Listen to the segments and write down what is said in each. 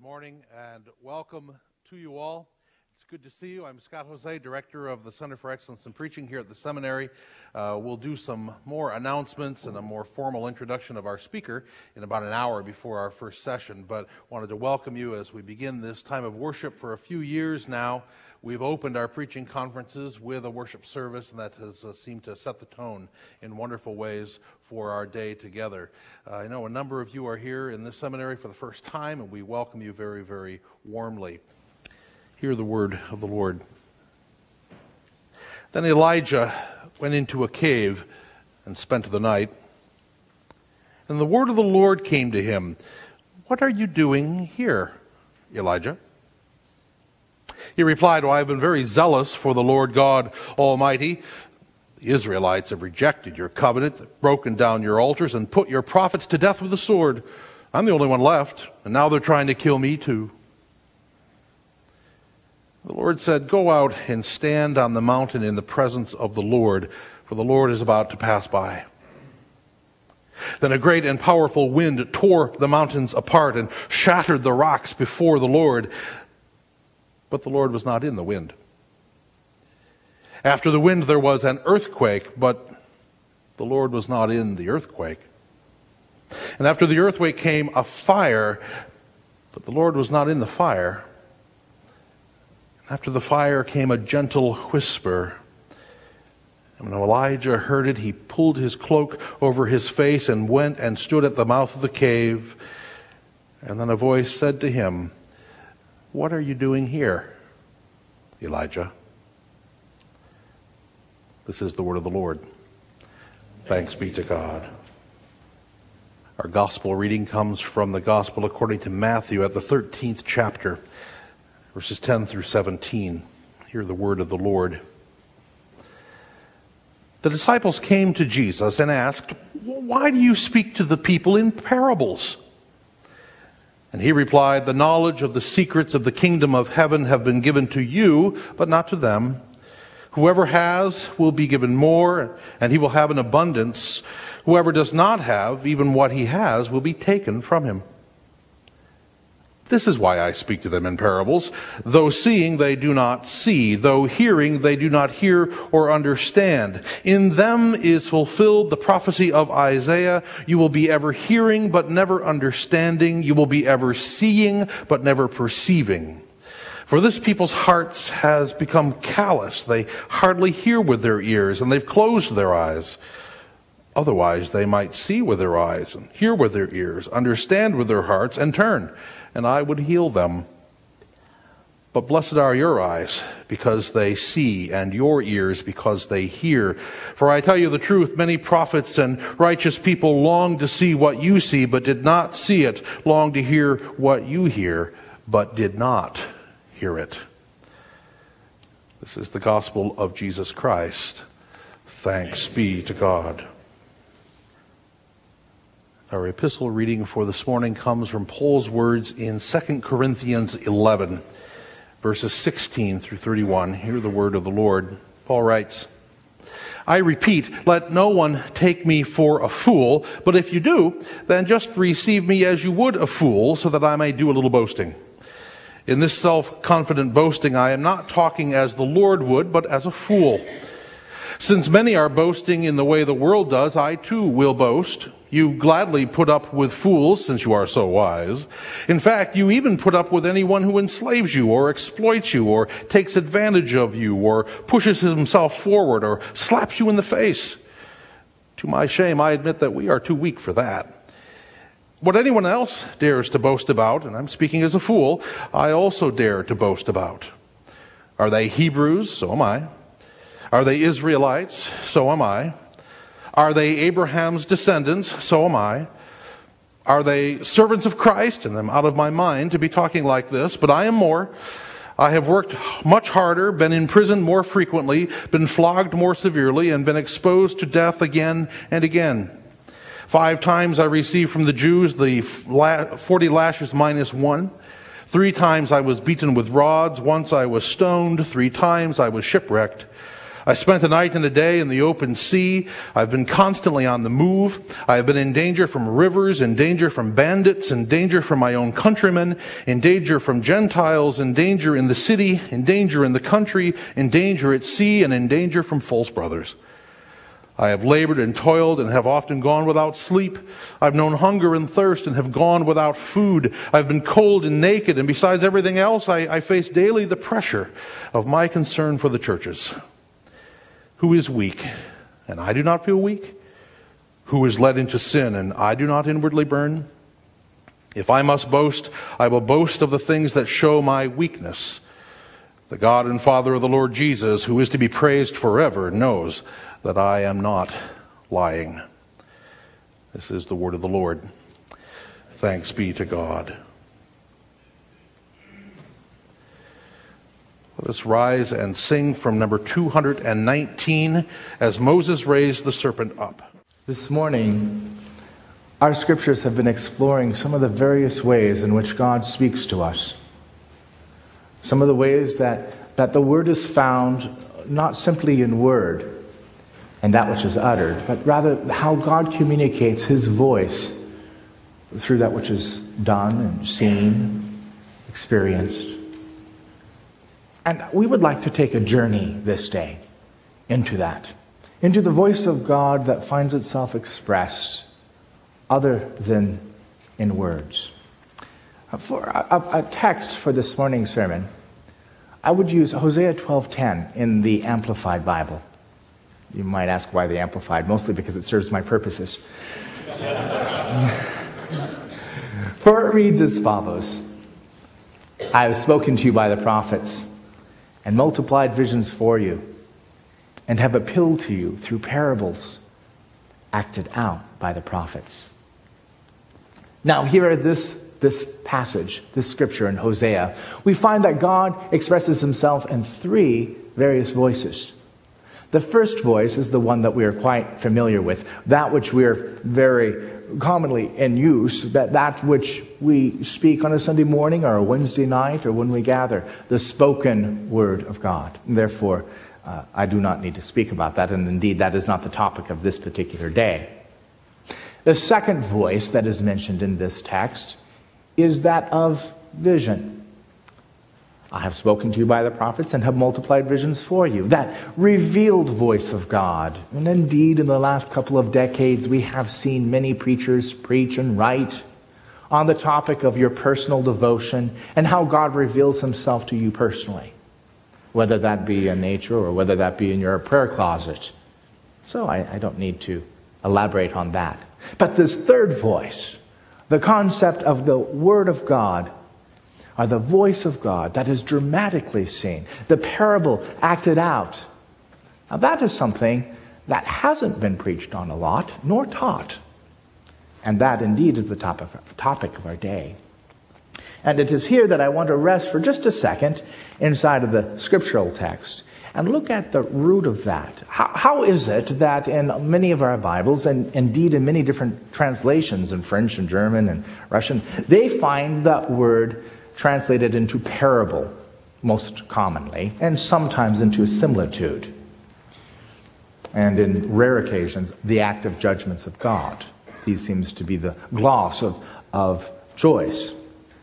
morning and welcome to you all. It's good to see you. I'm Scott Jose, Director of the Center for Excellence in Preaching here at the seminary. We'll do some more announcements and a more formal introduction of our speaker in about an hour before our first session, but wanted to welcome you as we begin this time of worship. For a few years now, we've opened our preaching conferences with a worship service, and that has seemed to set the tone in wonderful ways for our day together. I know a number of you are here in this seminary for the first time, and we welcome you very, very warmly. Hear the word of the Lord. Then Elijah went into a cave and spent the night. And the word of the Lord came to him. "What are you doing here, Elijah?" He replied, "Well, I have been very zealous for the Lord God Almighty. The Israelites have rejected your covenant, broken down your altars, and put your prophets to death with the sword. I'm the only one left, and now they're trying to kill me too." The Lord said, "Go out and stand on the mountain in the presence of the Lord, for the Lord is about to pass by." Then a great and powerful wind tore the mountains apart and shattered the rocks before the Lord. But the Lord was not in the wind. After the wind there was an earthquake, but the Lord was not in the earthquake. And after the earthquake came a fire, but the Lord was not in the fire. After the fire came a gentle whisper. And when Elijah heard it, he pulled his cloak over his face and went and stood at the mouth of the cave. And then a voice said to him, "What are you doing here, Elijah?" This is the word of the Lord. Thanks be to God. Our gospel reading comes from the gospel according to Matthew at the 13th chapter, verses 10 through 17. Hear the word of the Lord. The disciples came to Jesus and asked, "Why do you speak to the people in parables?" And he replied, "The knowledge of the secrets of the kingdom of heaven have been given to you, but not to them. Whoever has will be given more, and he will have an abundance. Whoever does not have, even what he has, will be taken from him. This is why I speak to them in parables. Though seeing, they do not see. Though hearing, they do not hear or understand. In them is fulfilled the prophecy of Isaiah. You will be ever hearing, but never understanding. You will be ever seeing, but never perceiving. For this people's hearts has become callous. They hardly hear with their ears, and they've closed their eyes. Otherwise, they might see with their eyes, and hear with their ears, understand with their hearts, and turn, and I would heal them. But blessed are your eyes, because they see, and your ears, because they hear. For I tell you the truth, many prophets and righteous people longed to see what you see, but did not see it, longed to hear what you hear, but did not hear it." This is the gospel of Jesus Christ. Thanks be to God. Our epistle reading for this morning comes from Paul's words in 2 Corinthians 11, verses 16 through 31. Hear the word of the Lord. Paul writes, "I repeat, let no one take me for a fool, but if you do, then just receive me as you would a fool, so that I may do a little boasting. In this self-confident boasting, I am not talking as the Lord would, but as a fool. Since many are boasting in the way the world does, I too will boast. You gladly put up with fools, since you are so wise. In fact, you even put up with anyone who enslaves you, or exploits you, or takes advantage of you, or pushes himself forward, or slaps you in the face. To my shame, I admit that we are too weak for that. What anyone else dares to boast about, and I'm speaking as a fool, I also dare to boast about. Are they Hebrews? So am I. Are they Israelites? So am I. Are they Abraham's descendants? So am I. Are they servants of Christ? And I'm out of my mind to be talking like this, but I am more. I have worked much harder, been in prison more frequently, been flogged more severely, and been exposed to death again and again. 5 times I received from the Jews the 40 lashes minus 1. 3 times I was beaten with rods. Once I was stoned. 3 times I was shipwrecked. I spent a night and a day in the open sea. I've been constantly on the move. I have been in danger from rivers, in danger from bandits, in danger from my own countrymen, in danger from Gentiles, in danger in the city, in danger in the country, in danger at sea, and in danger from false brothers. I have labored and toiled and have often gone without sleep. I've known hunger and thirst and have gone without food. I've been cold and naked, and besides everything else, I face daily the pressure of my concern for the churches. Who is weak, and I do not feel weak? Who is led into sin, and I do not inwardly burn? If I must boast, I will boast of the things that show my weakness. The God and Father of the Lord Jesus, who is to be praised forever, knows that I am not lying. This is the word of the Lord. Thanks be to God. Let us rise and sing from number 219, As Moses Raised the Serpent Up. This morning, our scriptures have been exploring some of the various ways in which God speaks to us. Some of the ways that the word is found not simply in word and that which is uttered, but rather how God communicates his voice through that which is done and seen, experienced. And we would like to take a journey this day into that, into the voice of God that finds itself expressed other than in words. For a text for this morning's sermon, I would use Hosea 12:10 in the Amplified Bible. You might ask why the Amplified, mostly because it serves my purposes. For it reads as follows: I have spoken to you by the prophets, and multiplied visions for you, and have appealed to you through parables acted out by the prophets. Now, here at this passage, this scripture in Hosea, we find that God expresses himself in three various voices. The first voice is the one that we are quite familiar with, that which we are very commonly in use, that which we speak on a Sunday morning or a Wednesday night or when we gather, the spoken word of God. And therefore, I do not need to speak about that, and indeed that is not the topic of this particular day. The second voice that is mentioned in this text is that of vision. I have spoken to you by the prophets and have multiplied visions for you. That revealed voice of God. And indeed, in the last couple of decades, we have seen many preachers preach and write on the topic of your personal devotion and how God reveals himself to you personally, whether that be in nature or whether that be in your prayer closet. So I don't need to elaborate on that. But this third voice, the concept of the Word of God, or the voice of God that is dramatically seen, the parable acted out. Now that is something that hasn't been preached on a lot, nor taught. And that indeed is the topic of our day. And it is here that I want to rest for just a second inside of the scriptural text and look at the root of that. How is it that in many of our Bibles, and indeed in many different translations in French and German and Russian, they find that word translated into parable most commonly, and sometimes into similitude, and in rare occasions the active judgments of God. These seems to be the gloss of choice.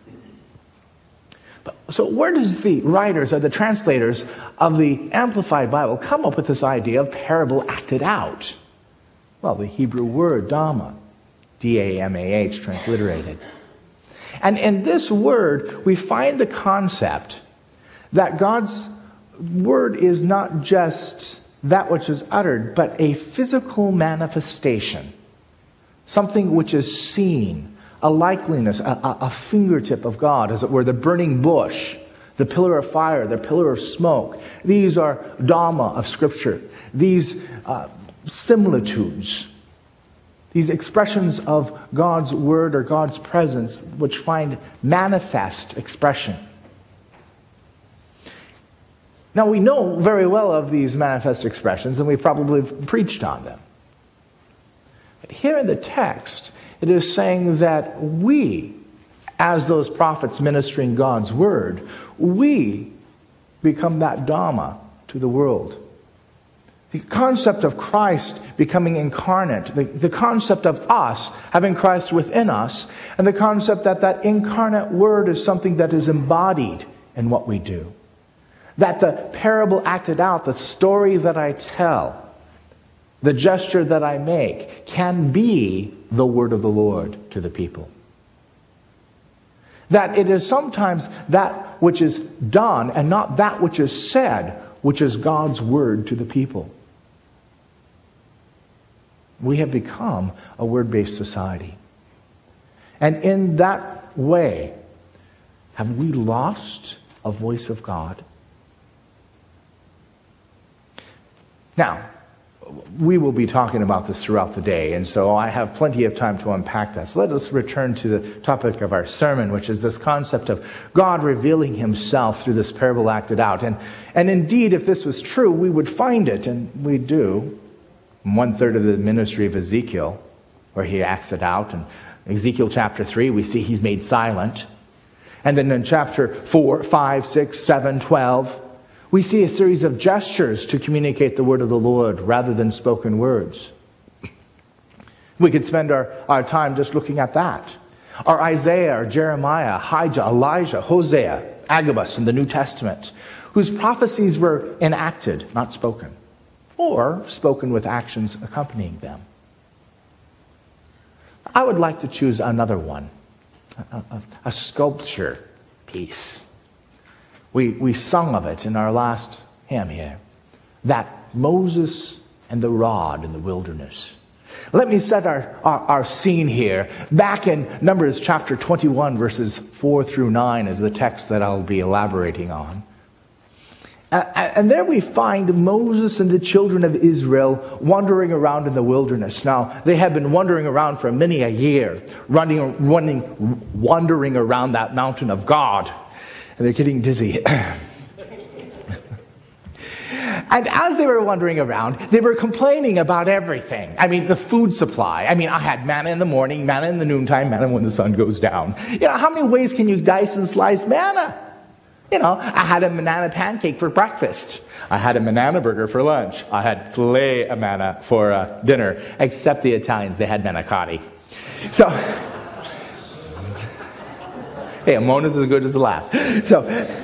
So where does the writers or the translators of the Amplified Bible come up with this idea of parable acted out? Well, the Hebrew word dhamma, D-A-M-A-H, transliterated. And in this word, we find the concept that God's word is not just that which is uttered, but a physical manifestation, something which is seen, a likeliness, a fingertip of God, as it were, the burning bush, the pillar of fire, the pillar of smoke. These are dhamma of Scripture, these similitudes, these expressions of God's word or God's presence which find manifest expression. Now we know very well of these manifest expressions and we probably preached on them. But here in the text, it is saying that we, as those prophets ministering God's word, we become that dhamma to the world. The concept of Christ becoming incarnate, the concept of us having Christ within us, and the concept that that incarnate Word is something that is embodied in what we do. That the parable acted out, the story that I tell, the gesture that I make, can be the word of the Lord to the people. That it is sometimes that which is done and not that which is said, which is God's word to the people. We have become a word-based society. And in that way, have we lost a voice of God? Now, we will be talking about this throughout the day, and so I have plenty of time to unpack that. So let us return to the topic of our sermon, which is this concept of God revealing himself through this parable acted out. And indeed, if this was true, we would find it, and we do, in 1/3 of the ministry of Ezekiel, where he acts it out. In Ezekiel chapter 3, we see he's made silent. And then in chapter 4, 5, 6, 7, 12, we see a series of gestures to communicate the word of the Lord rather than spoken words. We could spend our time just looking at that. Or Isaiah, or Jeremiah, Ahijah, Elijah, Hosea, Agabus in the New Testament, whose prophecies were enacted, not spoken, or spoken with actions accompanying them. I would like to choose another one, a sculpture piece. We sung of it in our last hymn here, that Moses and the rod in the wilderness. Let me set our scene here. Back in Numbers chapter 21, verses 4 through 9 is the text that I'll be elaborating on. And there we find Moses and the children of Israel wandering around in the wilderness. Now, they have been wandering around for many a year, wandering around that mountain of God. And they're getting dizzy. And as they were wandering around, they were complaining about everything. I mean, the food supply. I mean, I had manna in the morning, manna in the noontime, manna when the sun goes down. You know, how many ways can you dice and slice manna? You know, I had a banana pancake for breakfast. I had a banana burger for lunch. I had filet of manna for dinner. Except the Italians, they had manicotti. So, hey, a moan is as good as a laugh. So,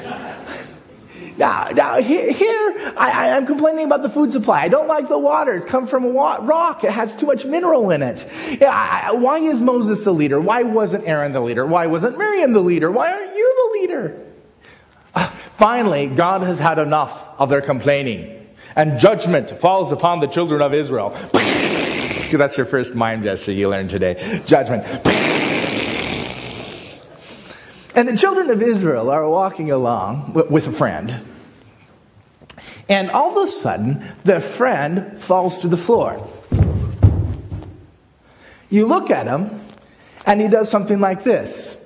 now here I'm complaining about the food supply. I don't like the water. It's come from a rock. It has too much mineral in it. Why is Moses the leader? Why wasn't Aaron the leader? Why wasn't Miriam the leader? Why aren't you the leader? Finally, God has had enough of their complaining, and judgment falls upon the children of Israel. That's your first mime gesture you learned today. Judgment. And the children of Israel are walking along with a friend, and all of a sudden, the friend falls to the floor. You look at him, and he does something like this.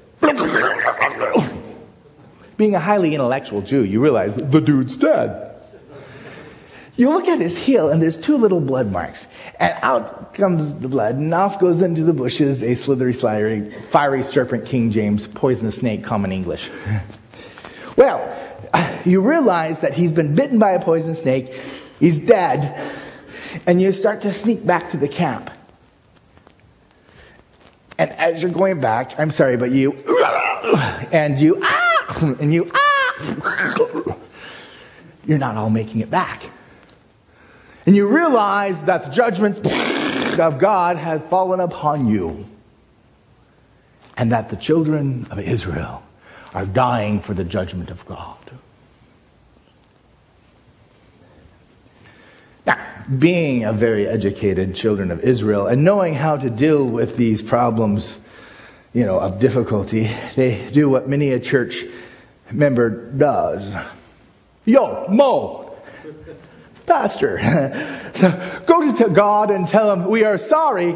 Being a highly intellectual Jew, you realize the dude's dead. You look at his heel, and there's 2 little blood marks. And out comes the blood, and off goes into the bushes a slithery, fiery serpent, King James, poisonous snake, common English. Well, you realize that he's been bitten by a poison snake, he's dead, and you start to sneak back to the camp. And as you're going back, I'm sorry, but you, and you, and you, you're not all making it back. And you realize that the judgments of God had fallen upon you. And that the children of Israel are dying for the judgment of God. Now, being a very educated children of Israel and knowing how to deal with these problems, of difficulty, they do what many a church member does. Yo, Mo, Pastor, so go to God and tell him we are sorry,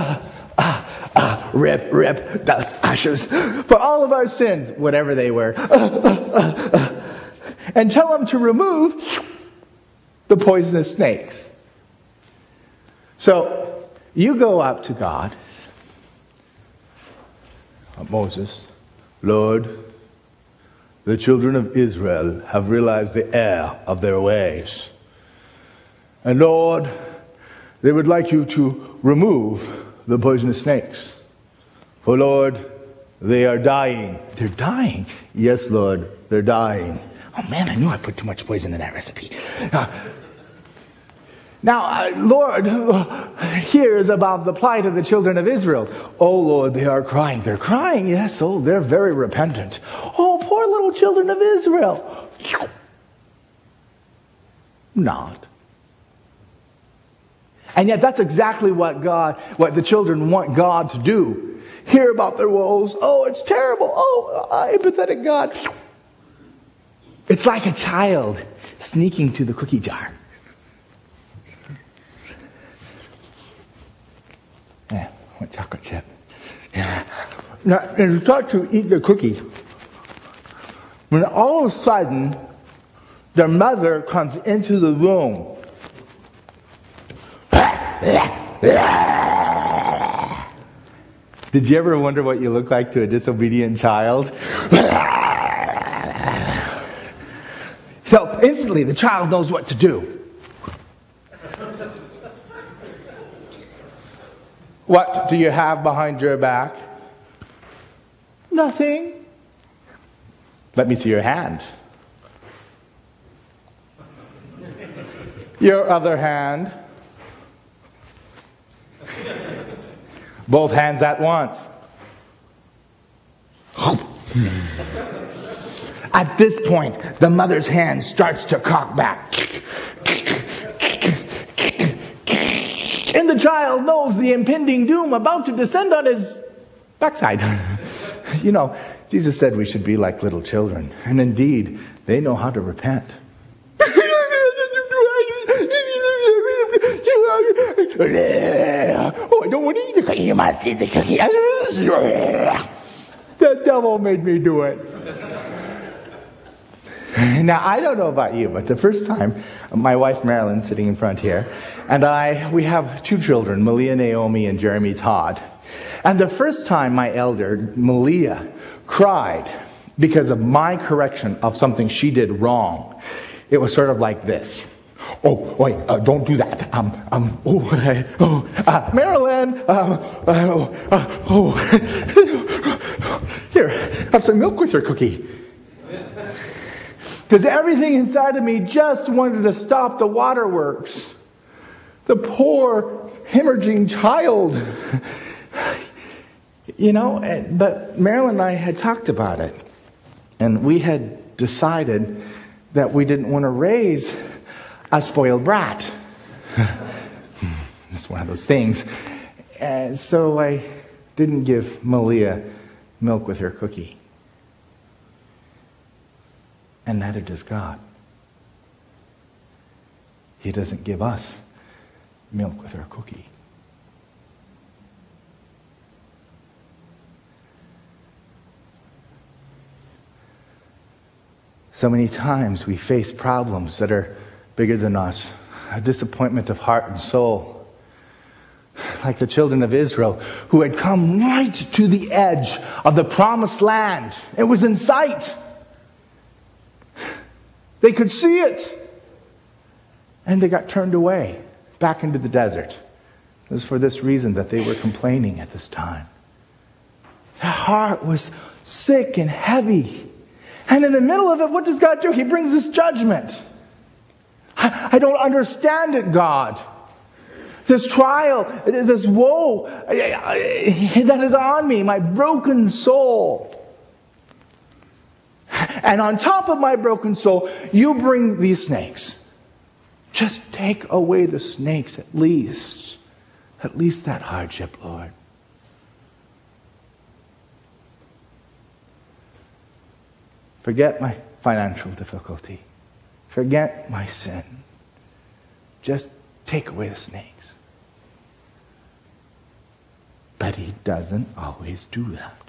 rip, dust, ashes, for all of our sins, whatever they were, and tell him to remove the poisonous snakes. So you go up to God, Moses, Lord, the children of Israel have realized the error of their ways. And Lord, they would like you to remove the poisonous snakes. For Lord, they are dying. They're dying? Yes, Lord, they're dying. Oh man, I knew I put too much poison in that recipe. Now, Lord, here's about the plight of the children of Israel. Oh, Lord, they are crying. They're crying, yes. Oh, they're very repentant. Oh, poor little children of Israel. Not. And yet that's exactly what the children want God to do. Hear about their woes. Oh, it's terrible. Oh, empathetic God. It's like a child sneaking to the cookie jar. Yeah, one chocolate chip. Yeah. Now, and you start to eat the cookie, when all of a sudden, their mother comes into the room. Did you ever wonder what you look like to a disobedient child? So instantly the child knows what to do. What do you have behind your back? Nothing. Let me see your hand. Your other hand. Both hands at once. At this point, the mother's hand starts to cock back. And the child knows the impending doom about to descend on his backside. You know, Jesus said we should be like little children. And indeed, they know how to repent. Oh, I don't want to eat the cookie. You must eat the cookie. The devil made me do it. Now, I don't know about you, but the first time, my wife Marilyn sitting in front here, and we have 2 children, Malia Naomi and Jeremy Todd. And the first time my elder, Malia, cried because of my correction of something she did wrong, it was sort of like this. Oh, wait, don't do that. Marilyn, here, have some milk with your cookie. Because everything inside of me just wanted to stop the waterworks. The poor, hemorrhaging child. You know, but Marilyn and I had talked about it. And we had decided that we didn't want to raise a spoiled brat. It's one of those things. So I didn't give Malia milk with her cookie. And neither does God. He doesn't give us milk with our cookie. So many times we face problems that are bigger than us, a disappointment of heart and soul. Like the children of Israel who had come right to the edge of the promised land. It was in sight. They could see it. And they got turned away back into the desert. It was for this reason that they were complaining at this time. Their heart was sick and heavy. And in the middle of it, what does God do? He brings this judgment. I don't understand it, God. This trial, this woe that is on me, my broken soul. And on top of my broken soul, you bring these snakes. Just take away the snakes at least. At least that hardship, Lord. Forget my financial difficulty. Forget my sin. Just take away the snakes. But he doesn't always do that.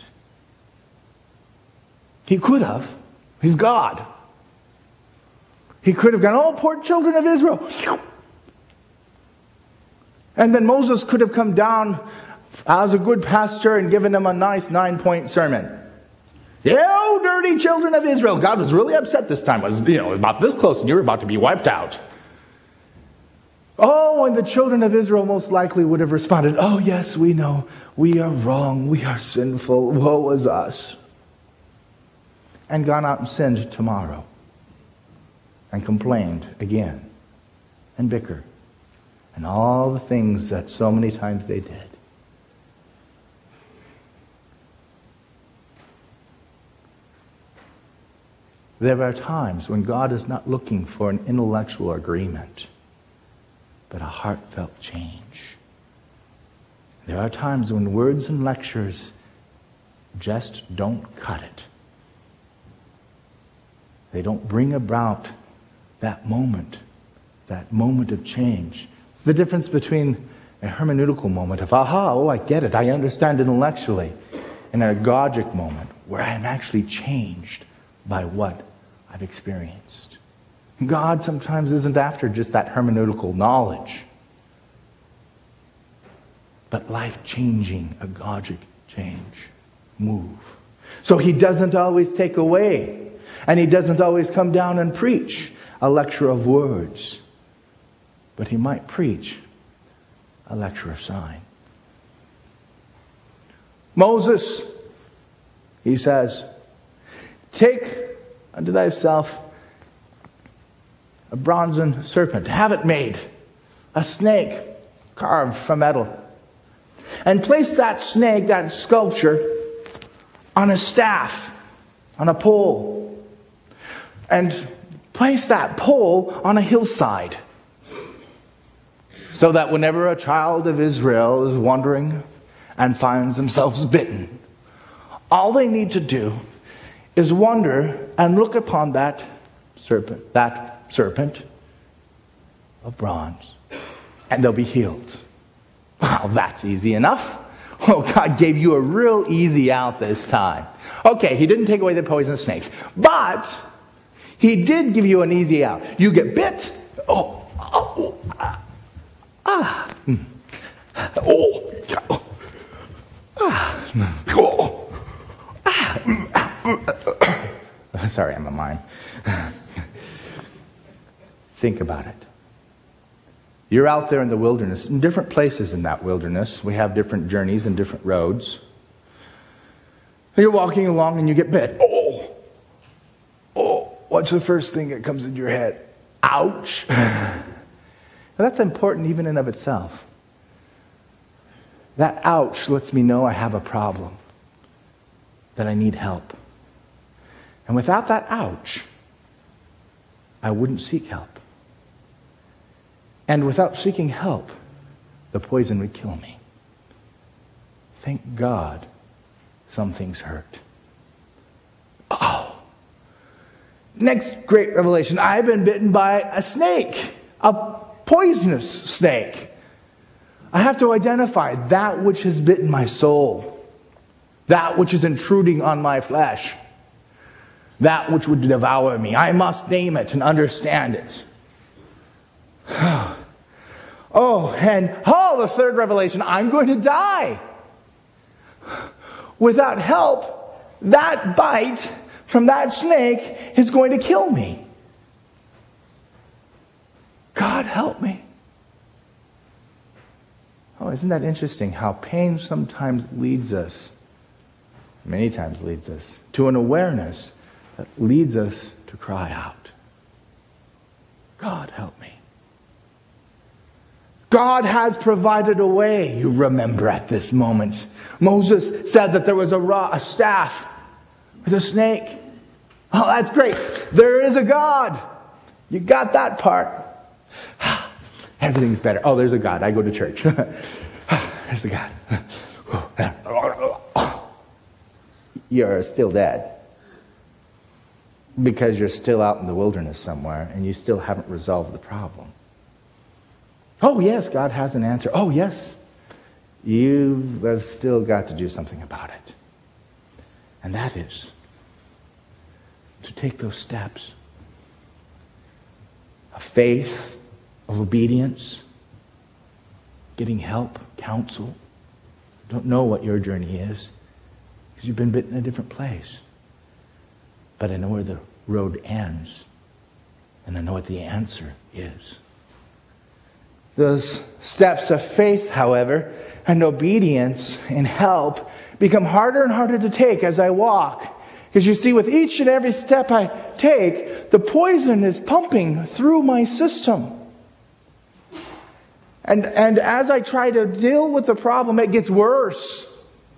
He could have. He's God. He could have gone, oh, poor children of Israel. And then Moses could have come down as a good pastor and given them a nice 9-point sermon. Oh, dirty children of Israel. God was really upset this time. It was, about this close and you were about to be wiped out. Oh, and the children of Israel most likely would have responded, oh yes, we know, we are wrong, we are sinful, woe is us. And gone out and sinned tomorrow. And complained again. And bicker. And all the things that so many times they did. There are times when God is not looking for an intellectual agreement, but a heartfelt change. There are times when words and lectures just don't cut it. They don't bring about that moment of change. It's the difference between a hermeneutical moment of, aha, oh, I get it, I understand intellectually, and a agogic moment where I'm actually changed by what I've experienced. God sometimes isn't after just that hermeneutical knowledge, but life-changing, agogic change, move. So he doesn't always take away, and he doesn't always come down and preach a lecture of words, but he might preach a lecture of sign. Moses, he says, take unto thyself a bronzen serpent, have it made, a snake carved from metal, and place that snake, that sculpture, on a staff, on a pole, and place that pole on a hillside, so that whenever a child of Israel is wandering and finds themselves bitten, all they need to do is wonder and look upon that serpent of bronze, and they'll be healed. Well, that's easy enough. Oh, God gave you a real easy out this time. Okay, he didn't take away the poisonous snakes, but he did give you an easy out. You get bit. Sorry, I'm a mime. Think about it. You're out there in the wilderness, in different places in that wilderness. We have different journeys and different roads. You're walking along and you get bit. What's the first thing that comes into your head? Ouch. Now, that's important even in of itself. That ouch lets me know I have a problem, that I need help. And without that ouch, I wouldn't seek help. And without seeking help, the poison would kill me. Thank God some things hurt. Next great revelation. I've been bitten by a snake, a poisonous snake. I have to identify that which has bitten my soul, that which is intruding on my flesh, that which would devour me. I must name it and understand it. The third revelation, I'm going to die. Without help, that bite from that snake is going to kill me. God help me. Oh, isn't that interesting how pain sometimes leads us, many times leads us, to an awareness that leads us to cry out. God help me. God has provided a way, you remember at this moment. Moses said that there was a staff with a snake. Oh, that's great. There is a God. You got that part. Everything's better. Oh, there's a God. I go to church. There's a God. You're still dead. Because you're still out in the wilderness somewhere and you still haven't resolved the problem. Oh, yes, God has an answer. Oh, yes. You have still got to do something about it. And that is to take those steps of faith, of obedience, getting help, counsel. Don't know what your journey is because you've been bitten in a different place. But I know where the road ends, and I know what the answer is. Those steps of faith, however, and obedience and help become harder and harder to take as I walk. Because you see, with each and every step I take, the poison is pumping through my system. And as I try to deal with the problem, it gets worse.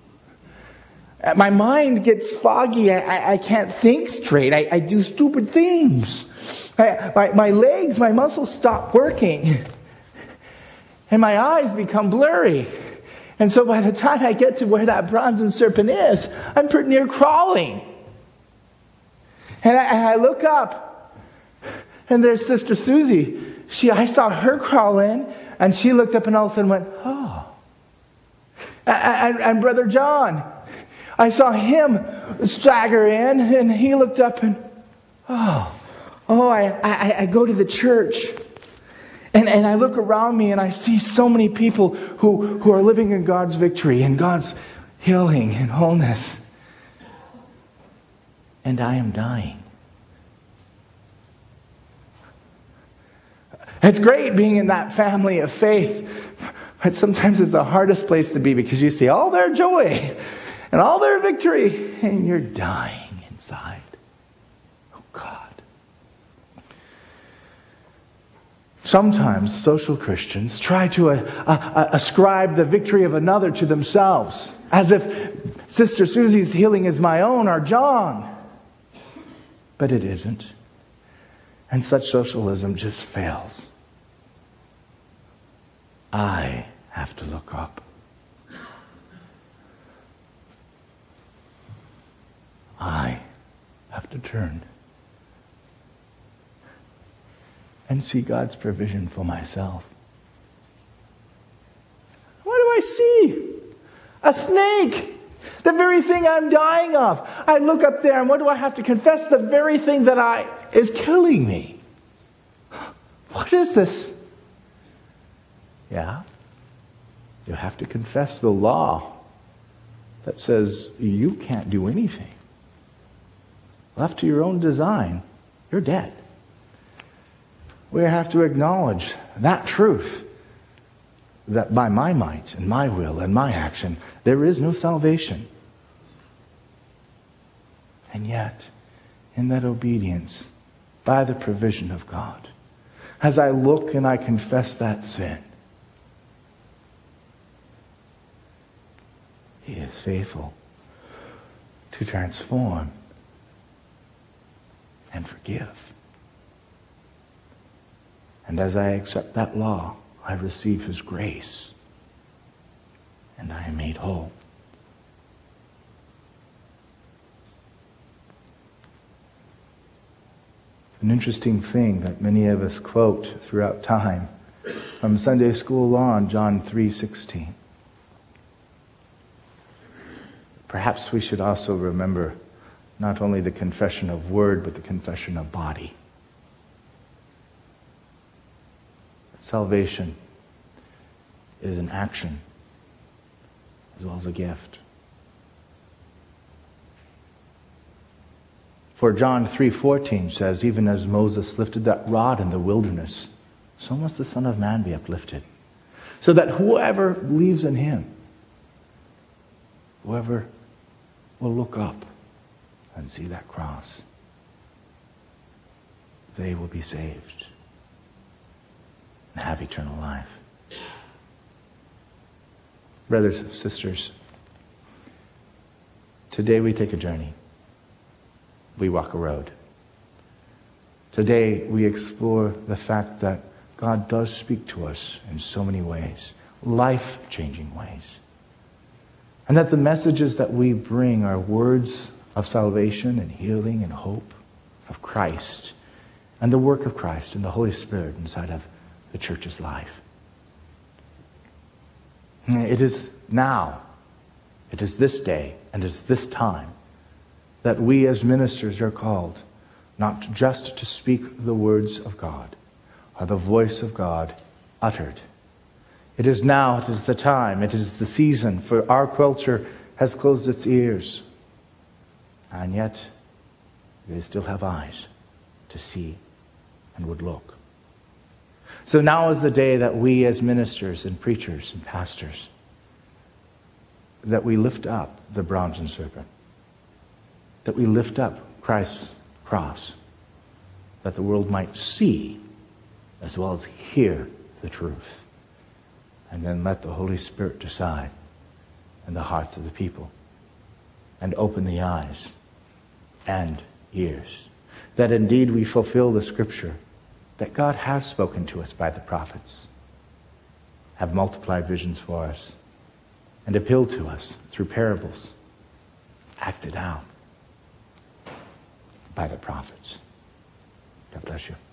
My mind gets foggy. I can't think straight. I do stupid things. My legs, my muscles stop working. And my eyes become blurry. And so by the time I get to where that bronze serpent is, I'm pretty near crawling. And I look up, and there's Sister Susie. I saw her crawl in, and she looked up and all of a sudden went, oh. And Brother John, I saw him stagger in, and he looked up and, I go to the church. And I look around me and I see so many people who are living in God's victory and God's healing and wholeness. And I am dying. It's great being in that family of faith, but sometimes it's the hardest place to be because you see all their joy and all their victory and you're dying inside. Oh God. Sometimes social Christians try to ascribe the victory of another to themselves, as if Sister Susie's healing is my own or John. But it isn't. And such socialism just fails. I have to look up. I have to turn and see God's provision for myself. What do I see? A snake. The very thing I'm dying of. I look up there and what do I have to confess? The very thing that is killing me. What is this? Yeah. You have to confess the law that says you can't do anything. Left to your own design, you're dead. We have to acknowledge that truth, that by my might and my will and my action, there is no salvation. And yet, in that obedience, by the provision of God, as I look and I confess that sin, He is faithful to transform and forgive. And as I accept that law, I receive His grace. And I am made whole. It's an interesting thing that many of us quote throughout time. From Sunday school on, John 3:16. Perhaps we should also remember not only the confession of word, but the confession of body. Salvation is an action as well as a gift. For John 3:14 says, even as Moses lifted that rod in the wilderness, so must the Son of Man be uplifted, so that whoever believes in Him, whoever will look up and see that cross, they will be saved and have eternal life. Brothers and sisters, today we take a journey. We walk a road. Today we explore the fact that God does speak to us in so many ways, life-changing ways. And that the messages that we bring are words of salvation and healing and hope of Christ and the work of Christ and the Holy Spirit inside of the church's life. It is now, it is this day, and it is this time that we as ministers are called not just to speak the words of God or the voice of God uttered. It is now, it is the time, it is the season, for our culture has closed its ears. And yet, they still have eyes to see and would look. So now is the day that we as ministers and preachers and pastors, that we lift up the bronze serpent, that we lift up Christ's cross, that the world might see as well as hear the truth. And then let the Holy Spirit decide in the hearts of the people and open the eyes and ears, that indeed we fulfill the scripture that God has spoken to us by the prophets, have multiplied visions for us, and appealed to us through parables, acted out by the prophets. God bless you.